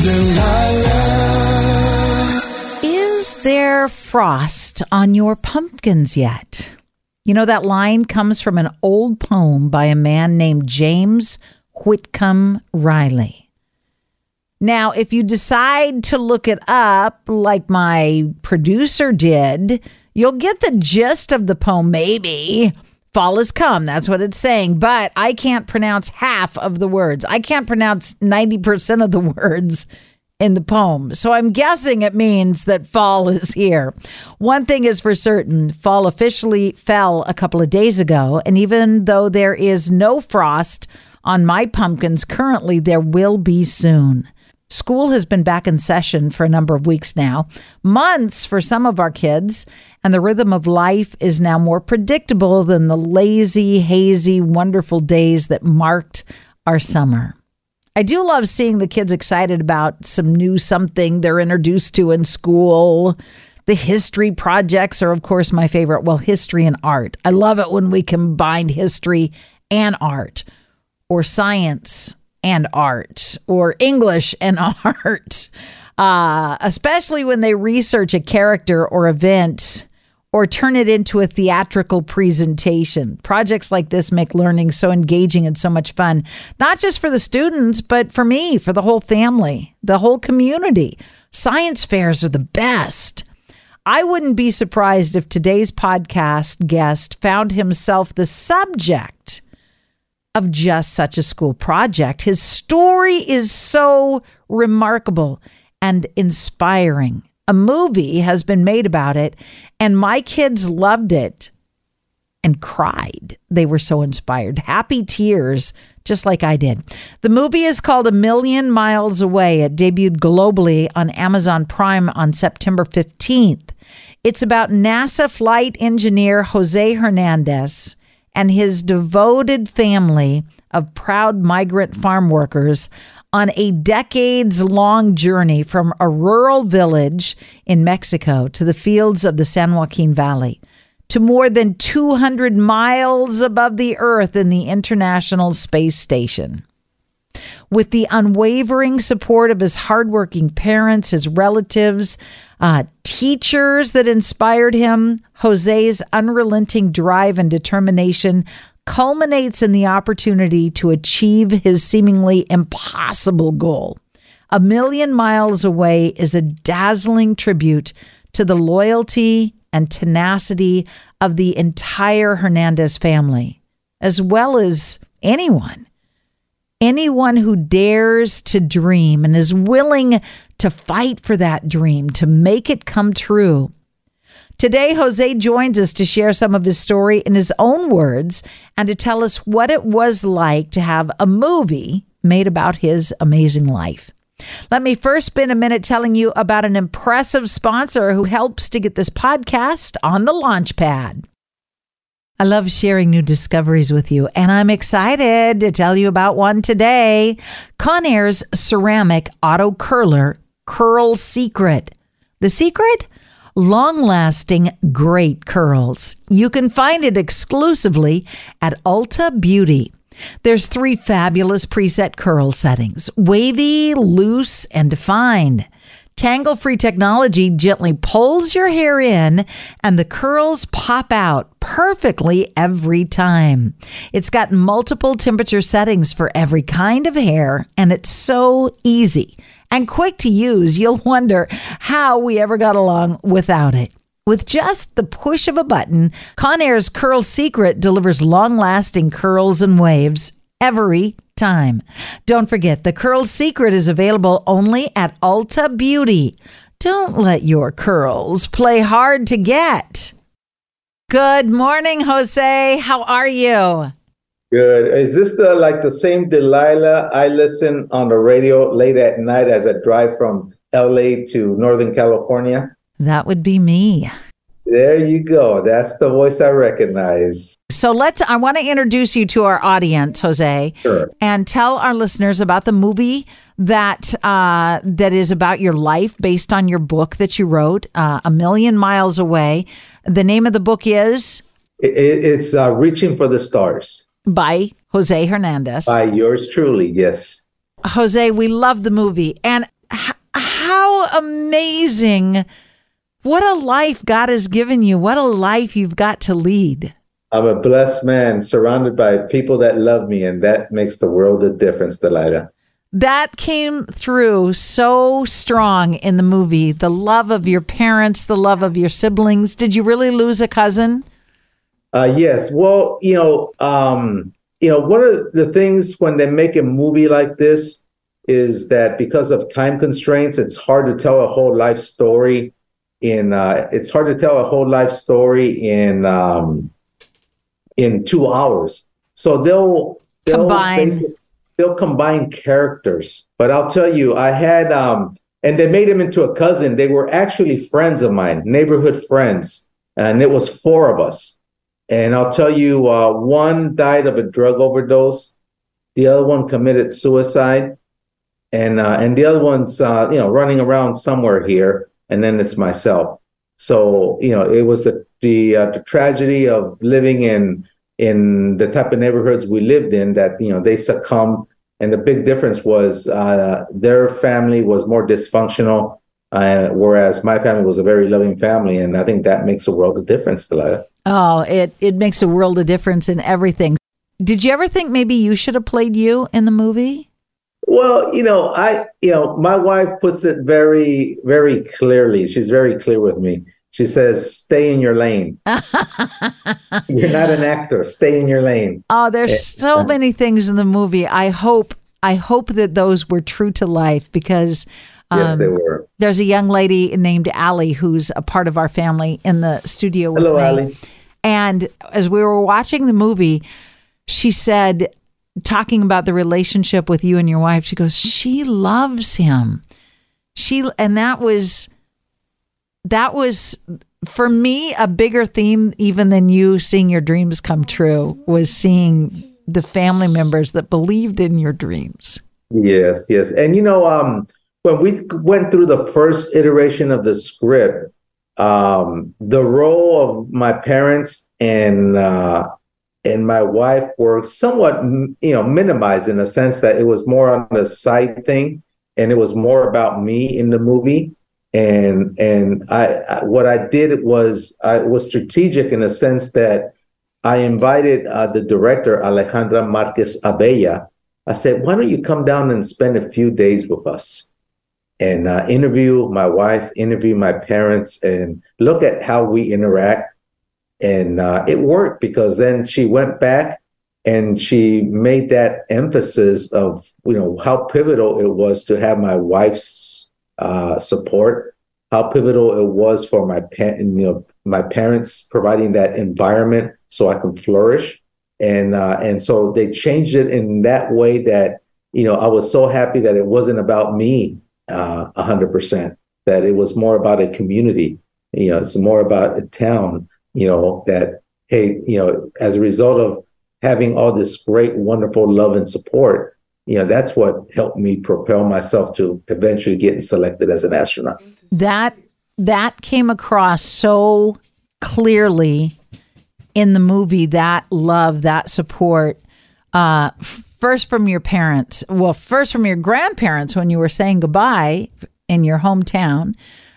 Delilah. Is there frost on your pumpkins yet? You know, that line comes from an old poem by a man named James Whitcomb Riley. Now, if you decide to look it up like my producer did, you'll get the gist of the poem, maybe. Fall has come, that's what it's saying, but I can't pronounce half of the words. I can't pronounce 90% of the words in the poem. So I'm guessing it means that fall is here. One thing is for certain, fall officially fell a couple of days ago. And even though there is no frost on my pumpkins currently, there will be soon. School has been back in session for a number of weeks now, months for some of our kids, and the rhythm of life is now more predictable than the lazy, hazy, wonderful days that marked our summer. I do love seeing the kids excited about some new something they're introduced to in school. The history projects are, of course, my favorite. Well, history and art. I love it when we combine history and art, or science and art, or English and art, especially when they research a character or event or turn it into a theatrical presentation. Projects like this make learning so engaging and so much fun, not just for the students, but for me, for the whole family, the whole community. Science fairs are the best. I wouldn't be surprised if today's podcast guest found himself the subject of just such a school project. His story is so remarkable and inspiring. A movie has been made about it, and my kids loved it and cried. They were so inspired. Happy tears, just like I did. The movie is called A Million Miles Away. It debuted globally on Amazon Prime on September 15th. It's about NASA flight engineer Jose Hernandez and his devoted family of proud migrant farm workers on a decades-long journey from a rural village in Mexico to the fields of the San Joaquin Valley, to more than 200 miles above the Earth in the International Space Station. With the unwavering support of his hardworking parents, his relatives, teachers that inspired him, Jose's unrelenting drive and determination culminates in the opportunity to achieve his seemingly impossible goal. A Million Miles Away is a dazzling tribute to the loyalty and tenacity of the entire Hernandez family, as well as anyone who dares to dream and is willing to fight for that dream, to make it come true. Today, Jose joins us to share some of his story in his own words and to tell us what it was like to have a movie made about his amazing life. Let me first spend a minute telling you about an impressive sponsor who helps to get this podcast on the launch pad. I love sharing new discoveries with you, and I'm excited to tell you about one today. Conair's ceramic auto curler, Curl Secret. The secret? Long-lasting, great curls. You can find it exclusively at Ulta Beauty. There's 3 fabulous preset curl settings: wavy, loose, and defined. Tangle-free technology gently pulls your hair in, and the curls pop out perfectly every time. It's got multiple temperature settings for every kind of hair, and it's so easy and quick to use, you'll wonder how we ever got along without it. With just the push of a button, Conair's Curl Secret delivers long-lasting curls and waves every time. Don't forget, the Curl Secret is available only at Ulta Beauty. Don't let your curls play hard to get. Good morning, Jose. How are you? Good. Is this the same Delilah I listen on the radio late at night as I drive from LA to Northern California? That would be me. There you go. That's the voice I recognize. So I want to introduce you to our audience, Jose, Sure. And tell our listeners about the movie that is about your life based on your book that you wrote, A Million Miles Away. The name of the book is? It's Reaching for the Stars. By Jose Hernandez. By yours truly, yes. Jose, we love the movie. And amazing. What a life God has given you. What a life you've got to lead. I'm a blessed man surrounded by people that love me, and that makes the world of difference, Delilah. That came through so strong in the movie. The love of your parents, the love of your siblings. Did you really lose a cousin? Yes. Well, one of the things when they make a movie like this is that because of time constraints, it's hard to tell a whole life story in 2 hours. So they'll combine characters. But I'll tell you, I had and they made him into a cousin. They were actually friends of mine, neighborhood friends, and it was 4 of us. And I'll tell you, one died of a drug overdose, the other one committed suicide, and the other one's running around somewhere here, and then it's myself. So it was the tragedy of living in the type of neighborhoods we lived in that they succumbed, and the big difference was their family was more dysfunctional, whereas my family was a very loving family, and I think that makes a world of difference, Delilah. Oh, it makes a world of difference in everything. Did you ever think maybe you should have played you in the movie? Well, my wife puts it very, very clearly. She's very clear with me. She says, stay in your lane. You're not an actor. Stay in your lane. Oh, there's so many things in the movie. I hope that those were true to life because yes, they were. There's a young lady named Allie who's a part of our family in the studio with Hello, me. Allie. And as we were watching the movie, she said, talking about the relationship with you and your wife, she goes, she loves him. And that was for me a bigger theme even than you seeing your dreams come true, was seeing the family members that believed in your dreams. Yes. And when we went through the first iteration of the script, the role of my parents and my wife were somewhat, minimized in the sense that it was more on the side thing, and it was more about me in the movie. And what I did was I was strategic in the sense that I invited the director, Alejandra Marquez Abella. I said, why don't you come down and spend a few days with us and interview my wife, interview my parents, and look at how we interact. And it worked because then she went back and she made that emphasis of, how pivotal it was to have my wife's support, how pivotal it was for my parents providing that environment so I can flourish. And so they changed it in that way that, I was so happy that it wasn't about me 100%, that it was more about a community. It's more about a town, that, hey, as a result of having all this great, wonderful love and support, that's what helped me propel myself to eventually getting selected as an astronaut. That came across so clearly in the movie, that love, that support, first from your parents, first from your grandparents when you were saying goodbye in your hometown,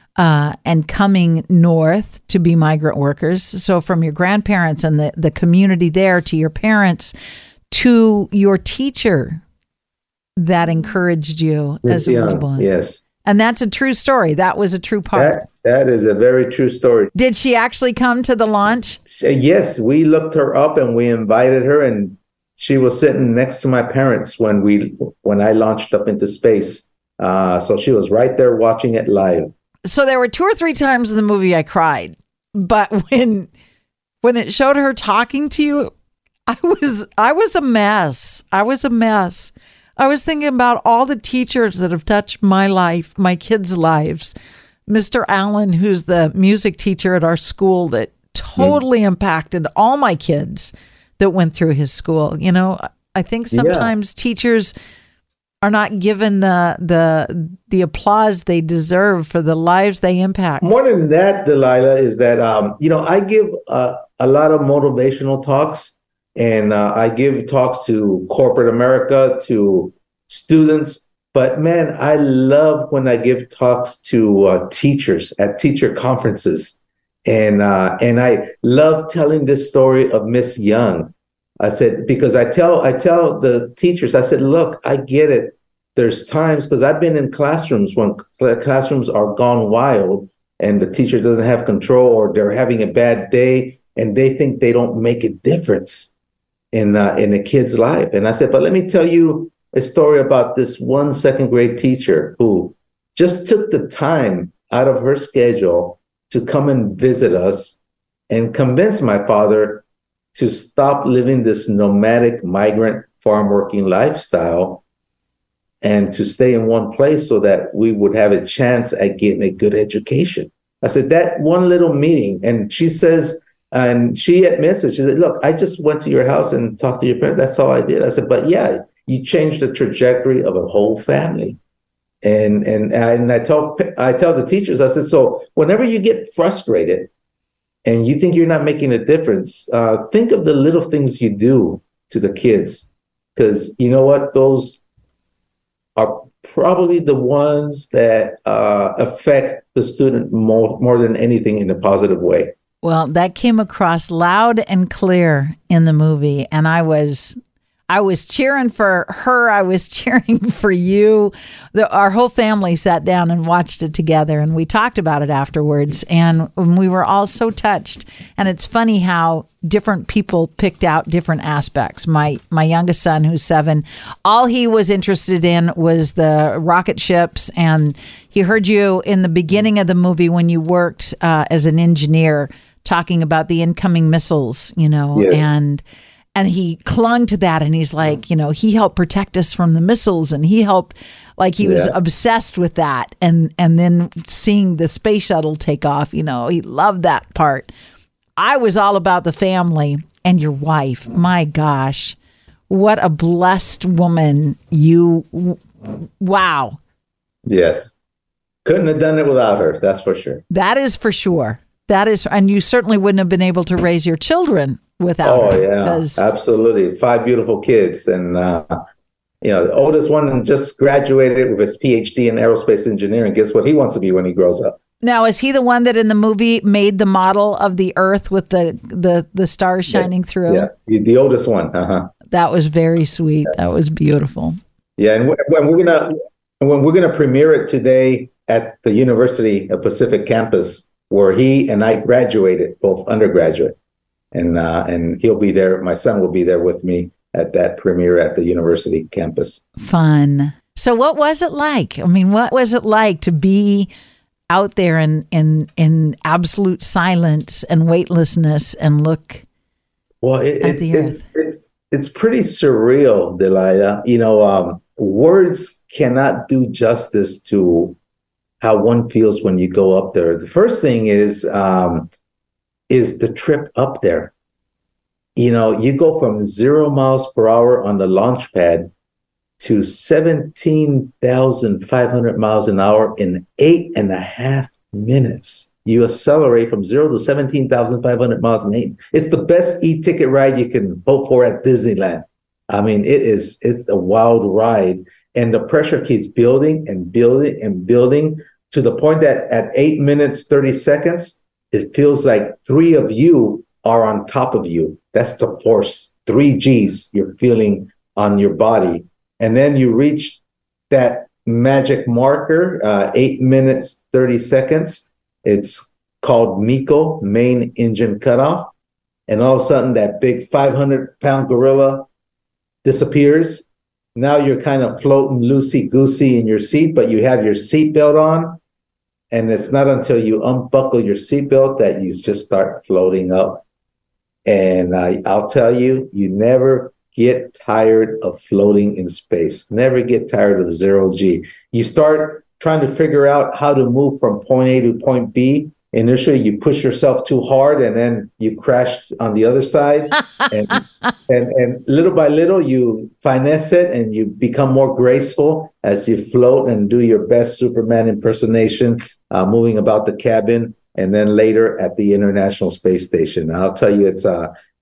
and coming north to be migrant workers. So from your grandparents and the community there, to your parents, to your teacher that encouraged you as a little boy. Yes. And that's a true story. That was a true part. That is a very true story. Did she actually come to the launch? Yes, we looked her up and we invited her, and she was sitting next to my parents when I launched up into space. So she was right there watching it live. So there were 2 or 3 times in the movie I cried, but when it showed her talking to you, I was a mess. I was a mess. I was thinking about all the teachers that have touched my life, my kids' lives. Mr. Allen, who's the music teacher at our school that totally impacted all my kids that went through his school. I think sometimes teachers are not given the applause they deserve for the lives they impact. More than that, Delilah, is that, I give a lot of motivational talks. And I give talks to corporate America, to students. But man, I love when I give talks to teachers at teacher conferences, and I love telling this story of Miss Young. I said, because I tell the teachers, I said, look, I get it. There's times, because I've been in classrooms when classrooms are gone wild and the teacher doesn't have control, or they're having a bad day and they think they don't make a difference in a kid's life. And I said, but let me tell you a story about this one second grade teacher who just took the time out of her schedule to come and visit us and convince my father to stop living this nomadic migrant farm working lifestyle and to stay in one place so that we would have a chance at getting a good education. I said, that one little meeting, and she says, and she admits it, she said, look, I just went to your house and talked to your parents. That's all I did. I said, but yeah, you changed the trajectory of a whole family. And I tell the teachers, I said, so whenever you get frustrated and you think you're not making a difference, think of the little things you do to the kids. Because you know what? Those are probably the ones that affect the student more than anything in a positive way. Well, that came across loud and clear in the movie, and I was cheering for her. I was cheering for you. Our whole family sat down and watched it together, and we talked about it afterwards, and we were all so touched. And it's funny how different people picked out different aspects. My youngest son, who's 7, all he was interested in was the rocket ships, and he heard you in the beginning of the movie when you worked as an engineer talking about the incoming missiles, Yes. and he clung to that, and he's like, he helped protect us from the missiles, and he helped, like he was obsessed with that. And then seeing the space shuttle take off, he loved that part. I was all about the family and your wife. My gosh, what a blessed woman wow. Yes. Couldn't have done it without her. That's for sure. That is for sure. And you certainly wouldn't have been able to raise your children without her. Oh, yeah, absolutely. 5 beautiful kids. And, the oldest one just graduated with his PhD in aerospace engineering. Guess what he wants to be when he grows up? Now, is he the one that in the movie made the model of the Earth with the stars shining through? Yeah, the oldest one. Uh-huh. That was very sweet. That was beautiful. Yeah, and when we're gonna premiere it today at the University of Pacific campus, where he and I graduated, both undergraduate, and he'll be there. My son will be there with me at that premiere at the university campus. Fun. So, what was it like? I mean, what was it like to be out there in absolute silence and weightlessness and look at the earth? It's pretty surreal, Delilah. Words cannot do justice to how one feels when you go up there. The first thing is the trip up there. You go from 0 miles per hour on the launch pad to 17,500 miles an hour in 8.5 minutes. You accelerate from 0 to 17,500 miles in 8. It's the best e-ticket ride you can hope for at Disneyland. I mean, it's a wild ride, and the pressure keeps building and building and building to the point that at 8 minutes, 30 seconds, it feels like 3 of you are on top of you. That's the force, 3 Gs you're feeling on your body. And then you reach that magic marker, 8 minutes, 30 seconds. It's called MECO, main engine cutoff. And all of a sudden, that big 500-pound gorilla disappears. Now you're kind of floating loosey-goosey in your seat, but you have your seatbelt on. And it's not until you unbuckle your seatbelt that you just start floating up. And I'll tell you, you never get tired of floating in space. Never get tired of 0 G. You start trying to figure out how to move from point A to point B. Initially, you push yourself too hard, and then you crash on the other side. and little by little, you finesse it, and you become more graceful as you float and do your best Superman impersonation, moving about the cabin, and then later at the International Space Station. I'll tell you,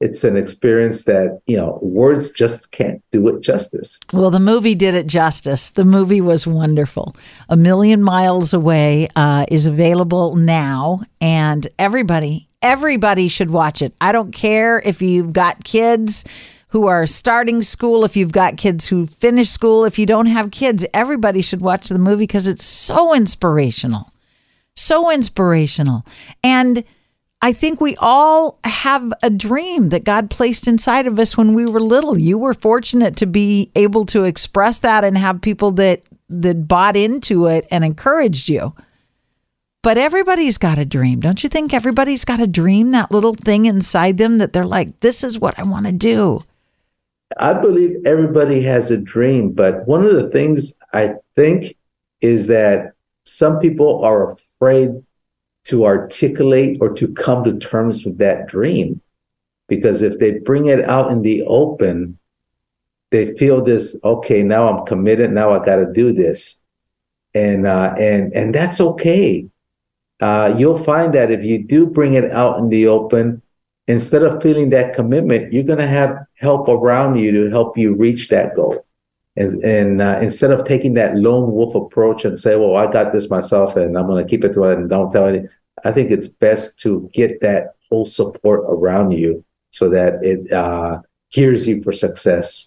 it's an experience that, words just can't do it justice. Well, the movie did it justice. The movie was wonderful. A Million Miles Away is available now, and everybody should watch it. I don't care if you've got kids who are starting school, if you've got kids who finish school, if you don't have kids, everybody should watch the movie because it's so inspirational. So inspirational. And I think we all have a dream that God placed inside of us when we were little. You were fortunate to be able to express that and have people that bought into it and encouraged you. But everybody's got a dream. Don't you think everybody's got a dream, that little thing inside them that they're like, this is what I want to do? I believe everybody has a dream, but one of the things I think is that some people are afraid to articulate or to come to terms with that dream, because if they bring it out in the open, they feel this, okay, now I'm committed, now I got to do this. And that's okay. You'll find that if you do bring it out in the open, instead of feeling that commitment, you're going to have help around you to help you reach that goal. And instead of taking that lone wolf approach and say, well, I got this myself and I'm going to keep it to it and don't tell any, I think it's best to get that whole support around you so that it gears you for success.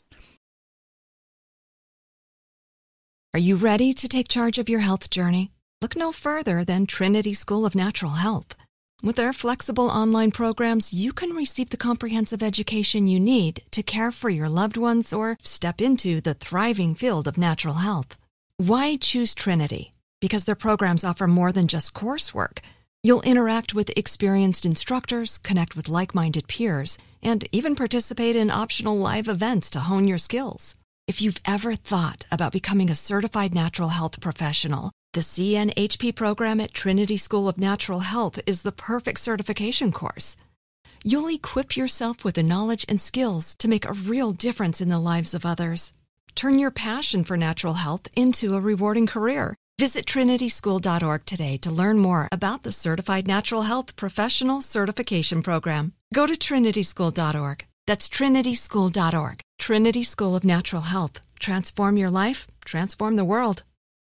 Are you ready to take charge of your health journey? Look no further than Trinity School of Natural Health. With their flexible online programs, you can receive the comprehensive education you need to care for your loved ones or step into the thriving field of natural health. Why choose Trinity? Because their programs offer more than just coursework. You'll interact with experienced instructors, connect with like-minded peers, and even participate in optional live events to hone your skills. If you've ever thought about becoming a certified natural health professional, the CNHP program at Trinity School of Natural Health is the perfect certification course. You'll equip yourself with the knowledge and skills to make a real difference in the lives of others. Turn your passion for natural health into a rewarding career. Visit trinityschool.org today to learn more about the Certified Natural Health Professional Certification Program. Go to trinityschool.org. That's trinityschool.org. Trinity School of Natural Health. Transform your life, transform the world.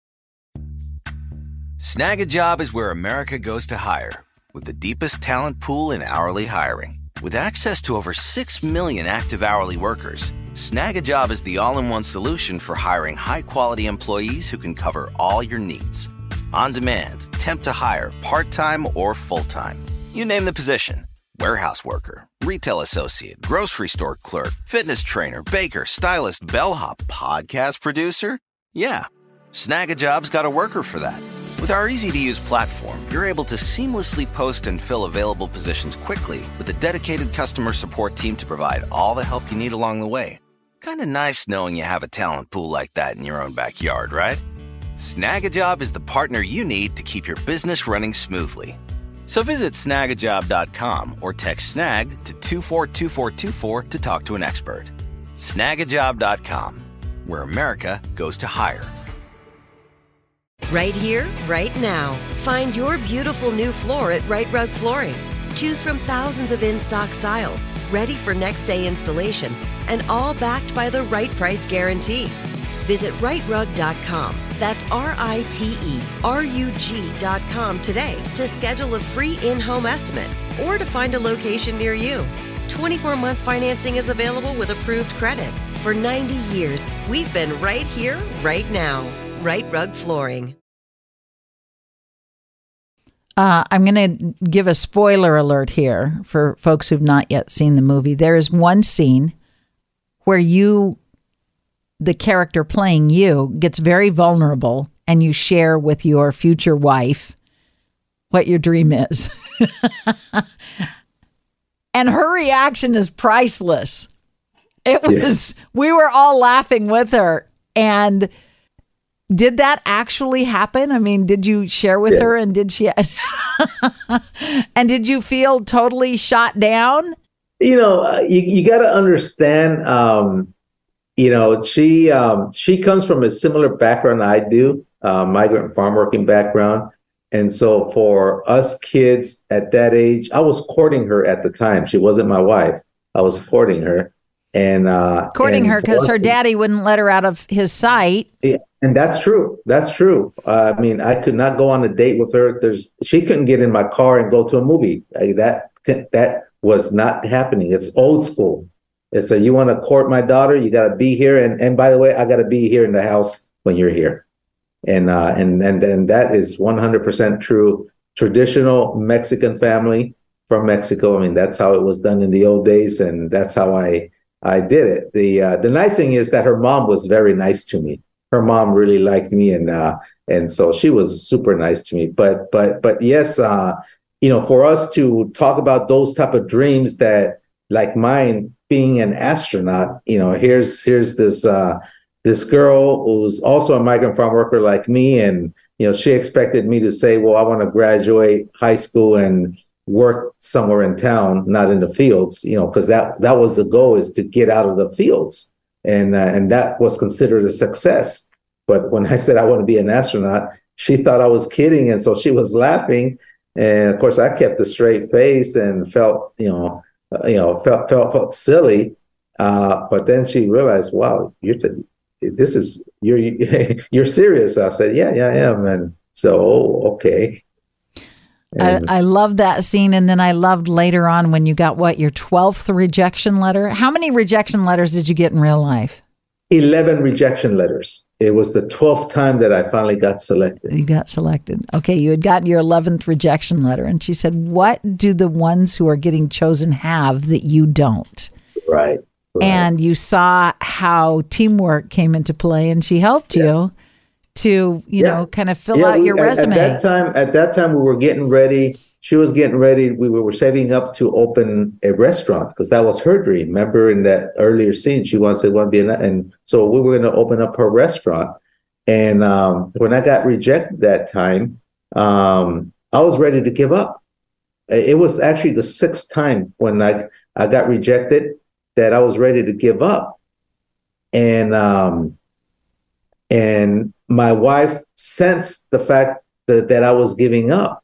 Snag a Job is where America goes to hire, with the deepest talent pool in hourly hiring. With access to over 6 million active hourly workers, Snag a Job is the all-in-one solution for hiring high-quality employees who can cover all your needs. On demand, temp to hire, part-time or full-time. You name the position. Warehouse worker, retail associate, grocery store clerk, fitness trainer, baker, stylist, bellhop, podcast producer. Yeah, Snag a Job's got a worker for that. With our easy-to-use platform, you're able to seamlessly post and fill available positions quickly with a dedicated customer support team to provide all the help you need along the way. Kind of nice knowing you have a talent pool like that in your own backyard, right? Snag a Job is the partner you need to keep your business running smoothly. So visit snagajob.com or text SNAG to 242424 to talk to an expert. Snagajob.com, where America goes to hire. Right here, right now. Find your beautiful new floor at Right Rug Flooring. Choose from thousands of in-stock styles, ready for next day installation, and all backed by the right price guarantee. Visit rightrug.com. That's RITERUG.com today to schedule a free in-home estimate or to find a location near you. 24-month financing is available with approved credit. For 90 years, we've been right here, right now. Right Rug Flooring. I'm going to give a spoiler alert here for folks who've not yet seen the movie. There is one scene where the character playing you, gets very vulnerable and you share with your future wife what your dream is. And her reaction is priceless. We were all laughing with her. And did that actually happen? I mean, did you share with her and did she, and did you feel totally shot down? You got to understand, she comes from a similar background I do, migrant farm working background. And so for us kids at that age, I was courting her at the time. She wasn't my wife. I was courting her. And courting her because her daddy wouldn't let her out of his sight. Yeah, and that's true. That's true. I mean, I could not go on a date with her. She couldn't get in my car and go to a movie. That was not happening. It's old school. It's you want to court my daughter, you got to be here. And by the way, I got to be here in the house when you're here. And that is 100% true. Traditional Mexican family from Mexico. I mean, that's how it was done in the old days, and that's how I did it. The nice thing is that her mom was very nice to me. Her mom really liked me, and so she was super nice to me. But yes, for us to talk about those type of dreams that, like mine, being an astronaut. Here's this girl who's also a migrant farm worker like me, and she expected me to say, well, I want to graduate high school and work somewhere in town, not in the fields, because that was the goal, is to get out of the fields. And that was considered a success. But when I said I want to be an astronaut, she thought I was kidding. And so she was laughing. And of course, I kept a straight face and felt silly. But then she realized, wow, you're serious. I said, yeah, I am. And so, okay. I love that scene. And then I loved later on when you got your 12th rejection letter. How many rejection letters did you get in real life? 11 rejection letters. It was the 12th time that I finally got selected. You got selected. Okay. You had gotten your 11th rejection letter. And she said, what do the ones who are getting chosen have that you don't? Right. And you saw how teamwork came into play, and she helped you to, kind of fill out your resume. At that time, we were getting ready. She was getting ready. We were saving up to open a restaurant because that was her dream. Remember in that earlier scene, she wanted to be and so we were going to open up her restaurant. And when I got rejected that time, I was ready to give up. It was actually the 6th time when I got rejected that I was ready to give up. And my wife sensed the fact that I was giving up.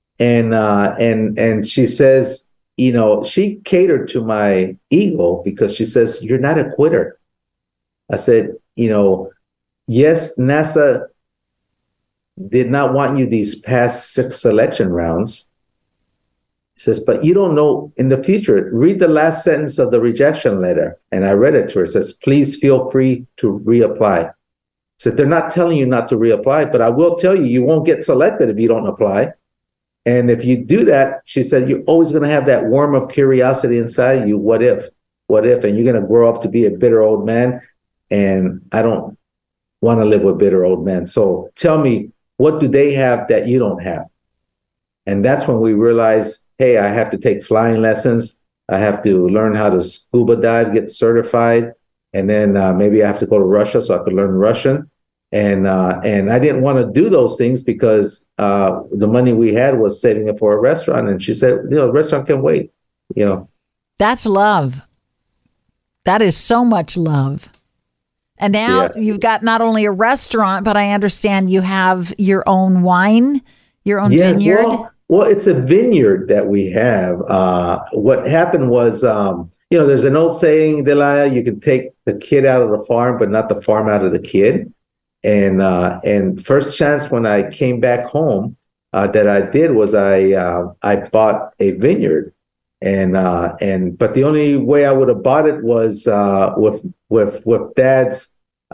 And she says, she catered to my ego because she says, you're not a quitter. I said, yes, NASA did not want you these past 6 selection rounds. He says, but you don't know in the future. Read the last sentence of the rejection letter. And I read it to her. It says, please feel free to reapply. So they're not telling you not to reapply, but I will tell you, you won't get selected if you don't apply. And if you do that, she said, you're always going to have that worm of curiosity inside you. What if? And you're going to grow up to be a bitter old man. And I don't want to live with bitter old men. So tell me, what do they have that you don't have? And that's when we realized, hey, I have to take flying lessons. I have to learn how to scuba dive, get certified. And then maybe I have to go to Russia so I could learn Russian. And I didn't want to do those things because the money we had was saving it for a restaurant. And she said, the restaurant can wait, That's love. That is so much love. And now you've got not only a restaurant, but I understand you have your own wine, your own vineyard. Well, it's a vineyard that we have. What happened was, there's an old saying, Delia, you can take the kid out of the farm, but not the farm out of the kid. And first chance when I came back home, that I did was I bought a vineyard, but the only way I would have bought it was with dad's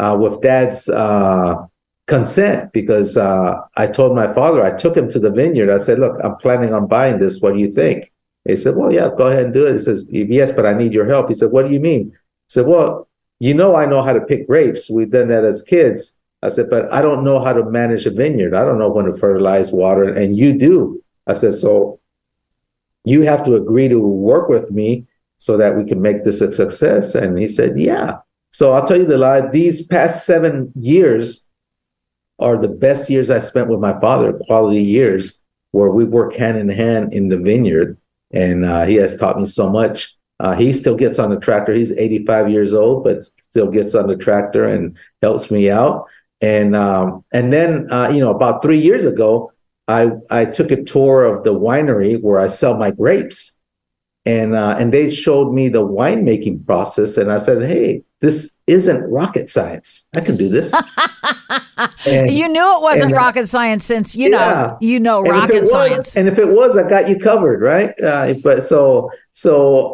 consent, because I told my father, I took him to the vineyard. I said, look, I'm planning on buying this. What do you think? He said, well, yeah, go ahead and do it. He says, yes, but I need your help. He said, what do you mean? I said, well, I know how to pick grapes. We've done that as kids. I said, but I don't know how to manage a vineyard. I don't know when to fertilize, water, and you do. I said, so you have to agree to work with me so that we can make this a success. And he said, yeah. So I'll tell you the lie. These past 7 years are the best years I spent with my father, quality years where we work hand in hand in the vineyard. And he has taught me so much. He still gets on the tractor. He's 85 years old, but still gets on the tractor and helps me out. And then, about 3 years ago, I took a tour of the winery where I sell my grapes. and they showed me the winemaking process, and I said, "Hey, this isn't rocket science. I can do this." And, you knew it wasn't rocket science since you know rocket science. And if it was, I got you covered, right? But so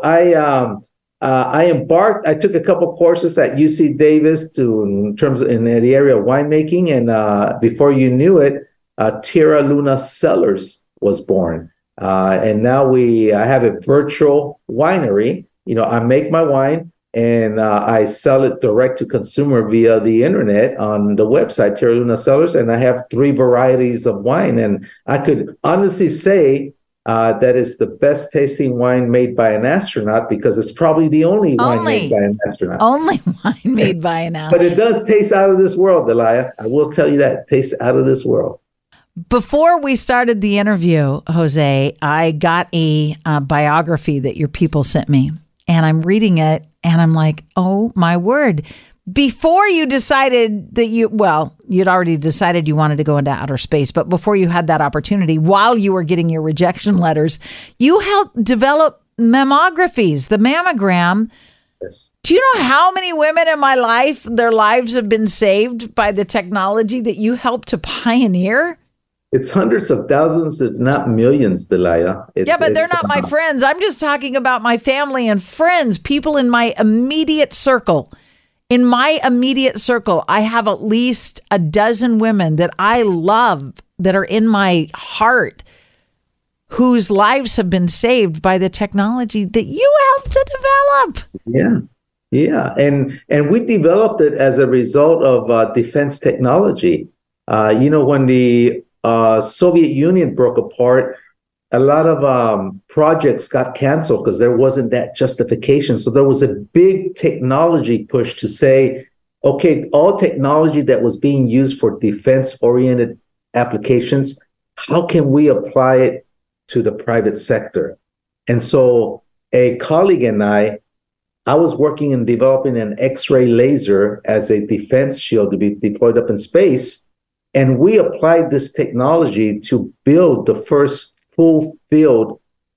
I embarked. I took a couple courses at UC Davis in the area of winemaking, and before you knew it, Tierra Luna Cellars was born. And now I have a virtual winery. I make my wine and I sell it direct to consumer via the internet on the website, Tierra Luna Cellars. And I have 3 varieties of wine. And I could honestly say that it's the best tasting wine made by an astronaut, because it's probably the only wine made by an astronaut. Only wine made by an astronaut. But it does taste out of this world, Delia. I will tell you that. It tastes out of this world. Before we started the interview, Jose, I got a biography that your people sent me, and I'm reading it, and I'm like, oh, my word. Before you decided that you'd already decided you wanted to go into outer space, but before you had that opportunity, while you were getting your rejection letters, you helped develop mammographies, the mammogram. Yes. Do you know how many women in my life, their lives have been saved by the technology that you helped to pioneer? It's hundreds of thousands, if not millions, Delia. Yeah, but they're not my friends. I'm just talking about my family and friends, people in my immediate circle. In my immediate circle, I have at least a dozen women that I love, that are in my heart, whose lives have been saved by the technology that you helped to develop. Yeah. And we developed it as a result of defense technology. When the Soviet Union broke apart, a lot of projects got canceled because there wasn't that justification. So there was a big technology push to say, okay, all technology that was being used for defense-oriented applications, how can we apply it to the private sector? And so a colleague and I was working in developing an X-ray laser as a defense shield to be deployed up in space. And we applied this technology to build the first full field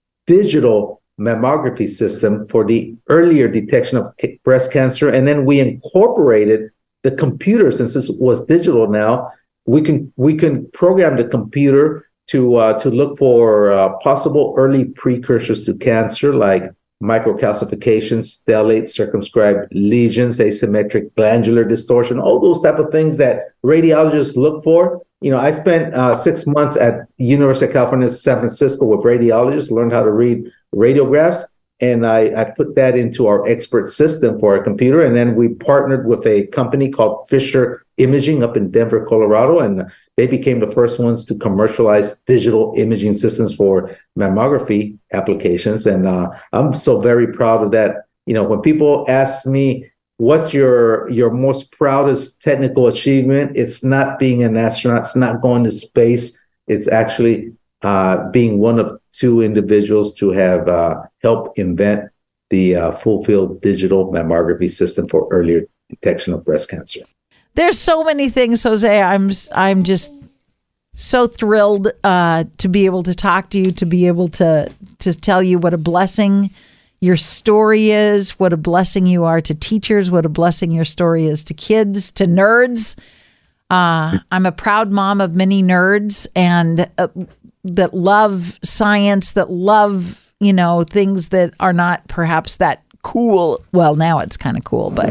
digital mammography system for the earlier detection of breast cancer. And then we incorporated the computer, since this was digital now, we can program the computer to look for possible early precursors to cancer, like microcalcifications, stellate, circumscribed lesions, asymmetric glandular distortion, all those type of things that radiologists look for. I spent 6 months at University of California, San Francisco with radiologists, learned how to read radiographs, and I put that into our expert system for our computer. And then we partnered with a company called Fisher Imaging up in Denver, Colorado, and they became the first ones to commercialize digital imaging systems for mammography applications. And I'm so very proud of that. When people ask me, what's your most proudest technical achievement? It's not being an astronaut. It's not going to space. It's actually being one of 2 individuals to have helped invent the full-field digital mammography system for earlier detection of breast cancer. There's so many things, Jose. I'm just so thrilled to be able to talk to you, to be able to tell you what a blessing your story is, what a blessing you are to teachers, what a blessing your story is to kids, to nerds. I'm a proud mom of many nerds and that love science, that love, things that are not perhaps that cool. Well, now it's kind of cool, but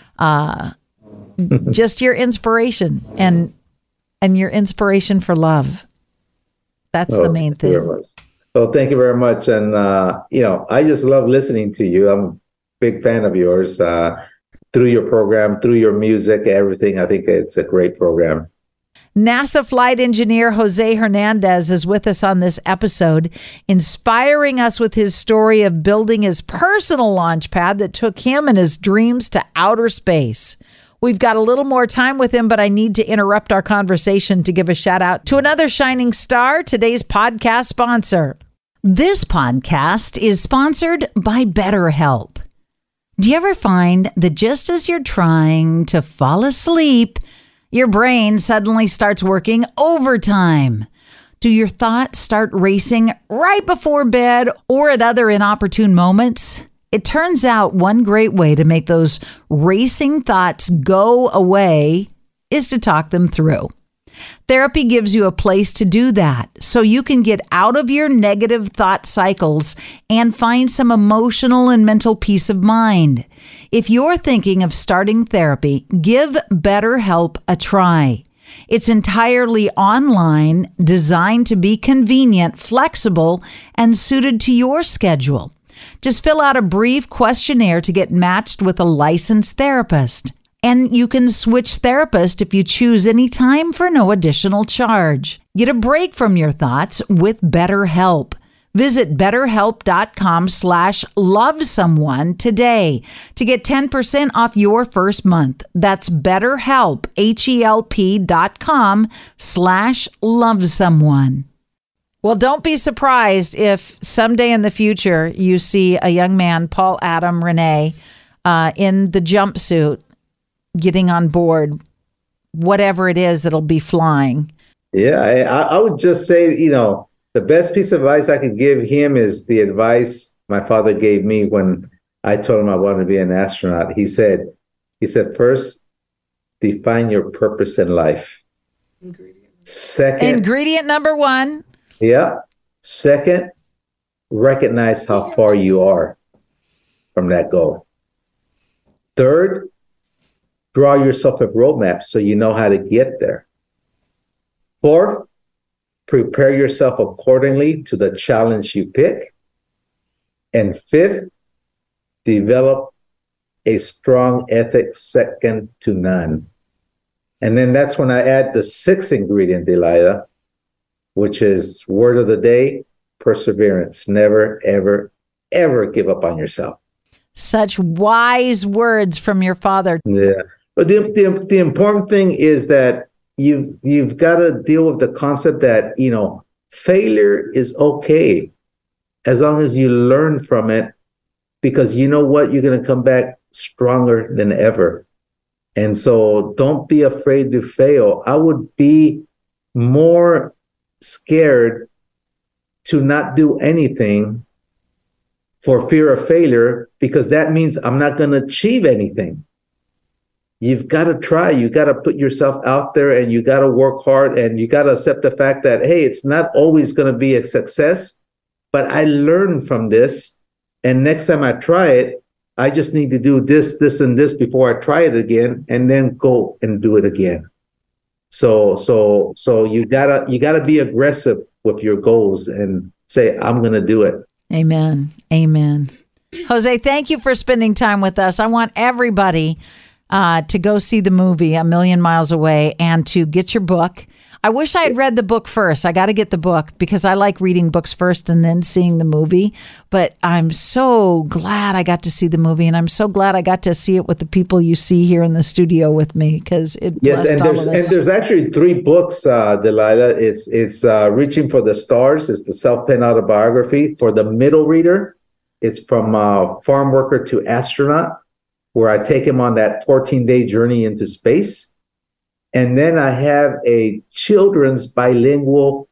just your inspiration and your inspiration for love. That's the main thing. Well, thank you very much. And, I just love listening to you. I'm a big fan of yours through your program, through your music, everything. I think it's a great program. NASA flight engineer Jose Hernandez is with us on this episode, inspiring us with his story of building his personal launch pad that took him and his dreams to outer space. We've got a little more time with him, but I need to interrupt our conversation to give a shout out to another shining star, today's podcast sponsor. This podcast is sponsored by BetterHelp. Do you ever find that just as you're trying to fall asleep, your brain suddenly starts working overtime? Do your thoughts start racing right before bed or at other inopportune moments? It turns out one great way to make those racing thoughts go away is to talk them through. Therapy gives you a place to do that so you can get out of your negative thought cycles and find some emotional and mental peace of mind. If you're thinking of starting therapy, give BetterHelp a try. It's entirely online, designed to be convenient, flexible, and suited to your schedule. Just fill out a brief questionnaire to get matched with a licensed therapist. And you can switch therapist if you choose any time for no additional charge. Get a break from your thoughts with BetterHelp. Visit BetterHelp.com/lovesomeone today to get 10% off your first month. That's BetterHelp, HELP.com/lovesomeone. Well, don't be surprised if someday in the future you see a young man, Paul Adam Renee, in the jumpsuit, getting on board whatever it is that'll be flying. Yeah, I would just say, the best piece of advice I could give him is the advice my father gave me when I told him I wanted to be an astronaut. He said, first, define your purpose in life. Ingredient number one. Yeah. Second, recognize how far you are from that goal. Third, draw yourself a roadmap so you know how to get there. Fourth, prepare yourself accordingly to the challenge you pick. And fifth, develop a strong ethic second to none. And then that's when I add the sixth ingredient, Delilah, which is word of the day, perseverance. Never, ever, ever give up on yourself. Such wise words from your father. Yeah. But the important thing is that you've got to deal with the concept that, failure is okay as long as you learn from it, because you know what? You're going to come back stronger than ever. And so don't be afraid to fail. I would be more scared to not do anything for fear of failure, because that means I'm not going to achieve anything. You've got to try. You got to put yourself out there, and you got to work hard, and you got to accept the fact that, hey, it's not always going to be a success, but I learned from this. And next time I try it, I just need to do this, this, and this before I try it again, and then go and do it again. So you gotta be aggressive with your goals and say, I'm going to do it. Amen. Amen. Jose, thank you for spending time with us. I want everybody to go see the movie A Million Miles Away and to get your book. I wish I had read the book first. I got to get the book because I like reading books first and then seeing the movie. But I'm so glad I got to see the movie, and I'm so glad I got to see it with the people you see here in the studio with me, because it blessed all of us. And there's actually 3 books, Delilah. It's Reaching for the Stars. It's the self-penned autobiography. For the middle reader, it's From Farm Worker to Astronaut, where I take him on that 14-day journey into space. And then I have a children's bilingual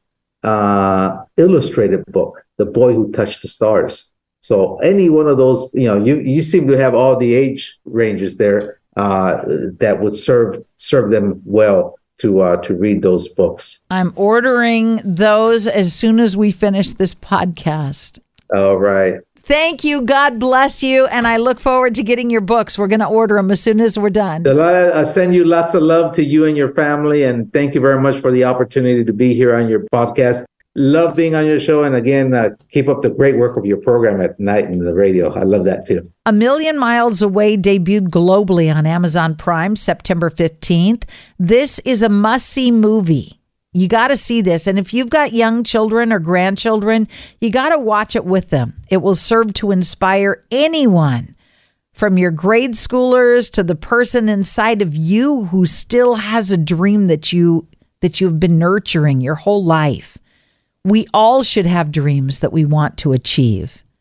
illustrated book, The Boy Who Touched the Stars. So any one of those, you seem to have all the age ranges there that would serve them well to read those books. I'm ordering those as soon as we finish this podcast. All right. Thank you. God bless you. And I look forward to getting your books. We're going to order them as soon as we're done. Delilah, I send you lots of love to you and your family. And thank you very much for the opportunity to be here on your podcast. Love being on your show. And again, keep up the great work of your program at night and the radio. I love that too. A Million Miles Away debuted globally on Amazon Prime September 15th. This is a must-see movie. You got to see this. And if you've got young children or grandchildren, you got to watch it with them. It will serve to inspire anyone, from your grade schoolers to the person inside of you who still has a dream that you've been nurturing your whole life. We all should have dreams that we want to achieve.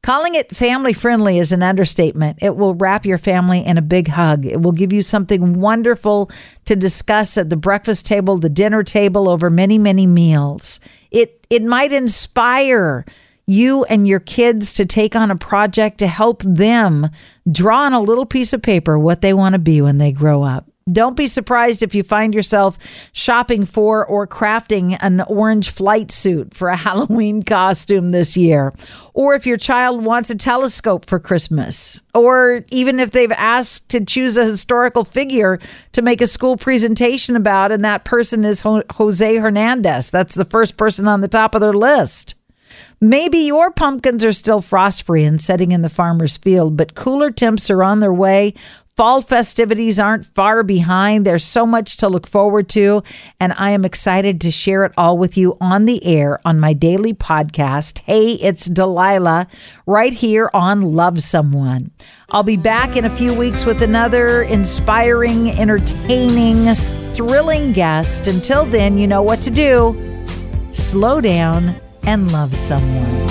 Calling it family friendly is an understatement. It will wrap your family in a big hug. It will give you something wonderful to discuss at the breakfast table, the dinner table, over many, many meals. It might inspire you and your kids to take on a project to help them draw on a little piece of paper what they want to be when they grow up. Don't be surprised if you find yourself shopping for or crafting an orange flight suit for a Halloween costume this year. Or if your child wants a telescope for Christmas. Or even if they've asked to choose a historical figure to make a school presentation about, and that person is Jose Hernandez. That's the first person on the top of their list. Maybe your pumpkins are still frost-free and setting in the farmer's field, but cooler temps are on their way. Fall festivities aren't far behind. There's so much to look forward to, and I am excited to share it all with you on the air on my daily podcast, Hey, It's Delilah, right here on Love Someone. I'll be back in a few weeks with another inspiring, entertaining, thrilling guest. Until then, you know what to do. Slow down and love someone.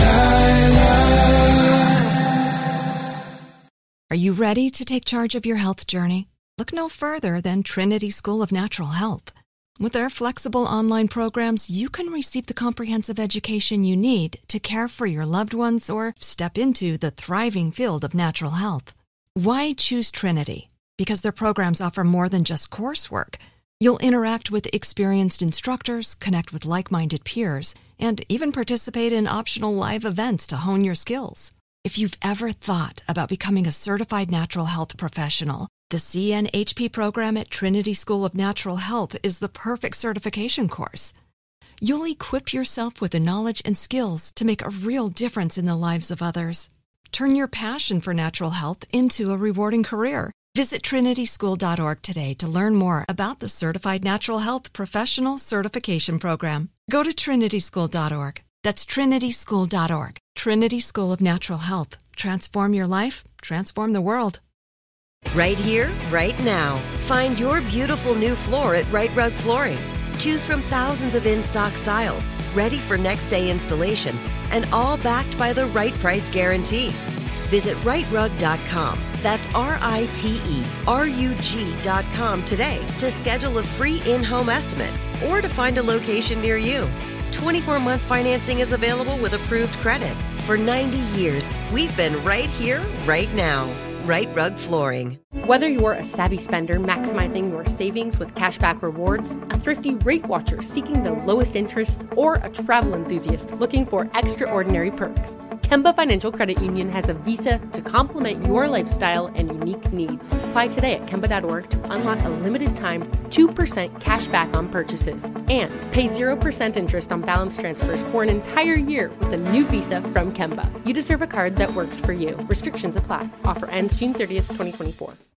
Are you ready to take charge of your health journey? Look no further than Trinity School of Natural Health. With their flexible online programs, you can receive the comprehensive education you need to care for your loved ones or step into the thriving field of natural health. Why choose Trinity? Because their programs offer more than just coursework. You'll interact with experienced instructors, connect with like-minded peers, and even participate in optional live events to hone your skills. If you've ever thought about becoming a certified natural health professional, the CNHP program at Trinity School of Natural Health is the perfect certification course. You'll equip yourself with the knowledge and skills to make a real difference in the lives of others. Turn your passion for natural health into a rewarding career. Visit trinityschool.org today to learn more about the Certified Natural Health Professional Certification Program. Go to trinityschool.org. That's trinityschool.org. Trinity School of Natural Health. Transform your life, transform the world. Right here, right now. Find your beautiful new floor at Right Rug Flooring. Choose from thousands of in-stock styles, ready for next day installation, and all backed by the right price guarantee. Visit rightrug.com. That's RITERUG.com today to schedule a free in-home estimate or to find a location near you. 24-month financing is available with approved credit. For 90 years, we've been right here, right now. Right Rug Flooring. Whether you're a savvy spender maximizing your savings with cashback rewards, a thrifty rate watcher seeking the lowest interest, or a travel enthusiast looking for extraordinary perks, Kemba Financial Credit Union has a visa to complement your lifestyle and unique needs. Apply today at Kemba.org to unlock a limited time 2% cash back on purchases and pay 0% interest on balance transfers for an entire year with a new visa from Kemba. You deserve a card that works for you. Restrictions apply. Offer ends June 30th, 2024.